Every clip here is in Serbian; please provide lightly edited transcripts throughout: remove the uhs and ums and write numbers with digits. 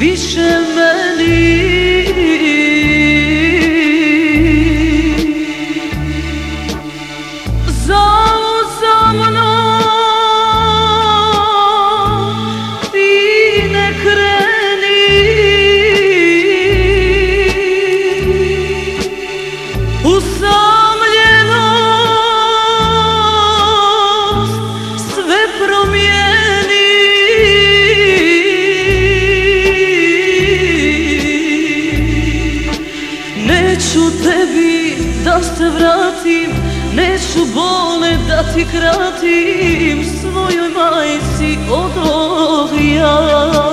više meni. Zao za mnom ti ne kreni, usamljenost sve promijeni. Neću tebi da se vratim, neću bole da ti kratim, svojoj majci odoh ja.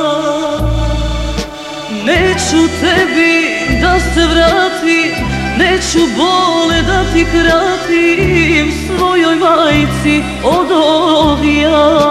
Neću tebi da se vratim, neću bole da ti kratim, svojoj majci odoh ja.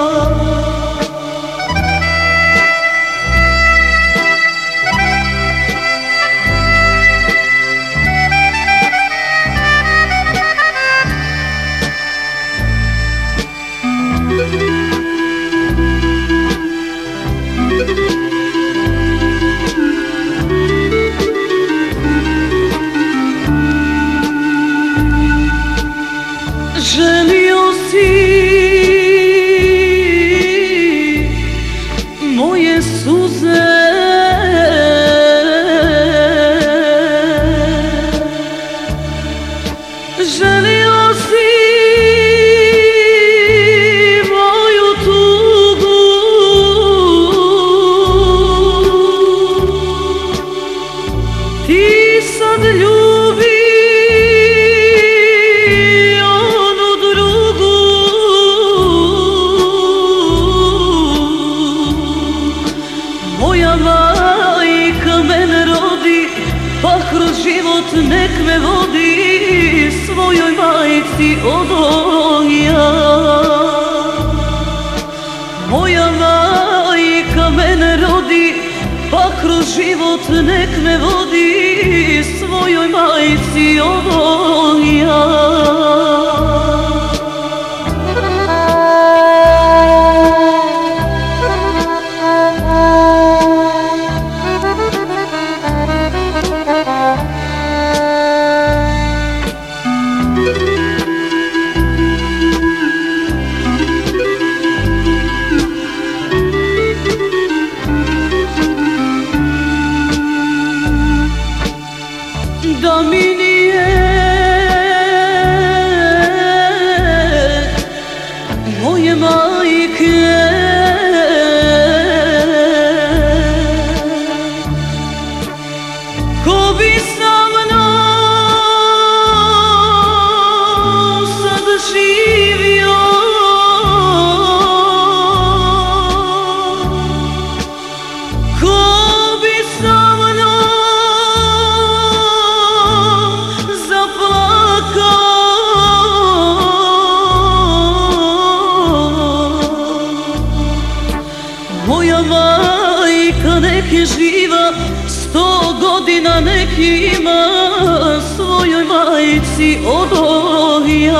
Želio si moje suze, želio si moju tugu, ti sad ljubi majka mene rodi, pa kroz život nek me vodi, svojoj majci odoh ja. Moja majka mene rodi, pa kroz život nek me vodi, svojoj majci odoh ja. Da mi nije moje majke, ko bi sa mnom sad živio, ko bi sa moja majka nek je živa, 100 godina nek ima, svojoj majci odoh ja.